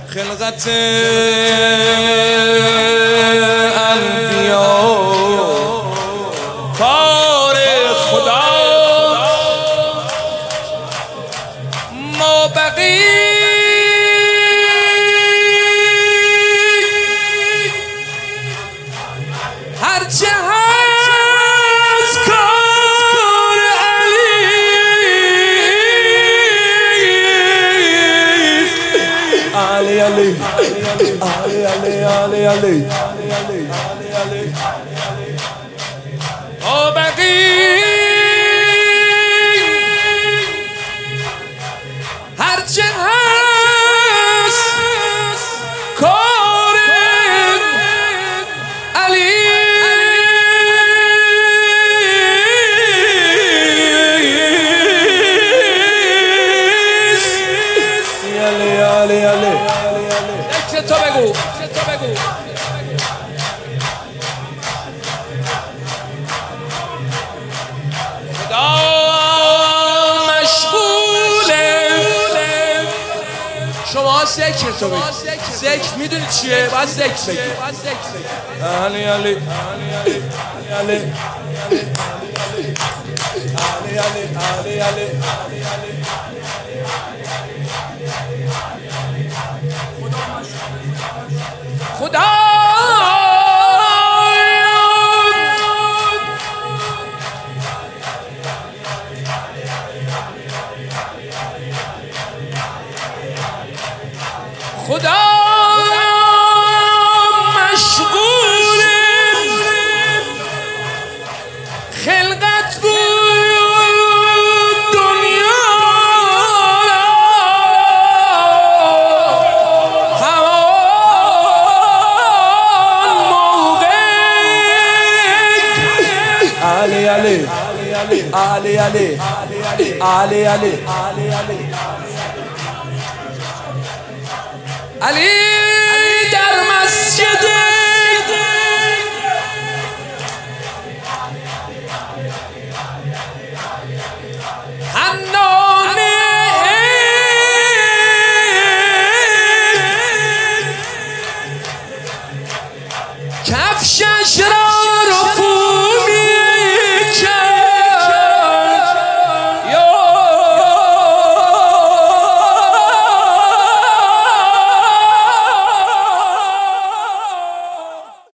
خلقت انبیا کار خدا ما بقی هرچه هست کار علی علی علی علی ما بقی هرچه هست کار علی علی علی ذکر تو بگو خدا مشغوله شما ذکر تو بگو ذکر میدونی چیه؟ باید ذکر بگی علی علی علی علی علی خدا خدا مشغول خلقت بود دنیا همان موقع علی علی علی علی علی علی علی در مسجد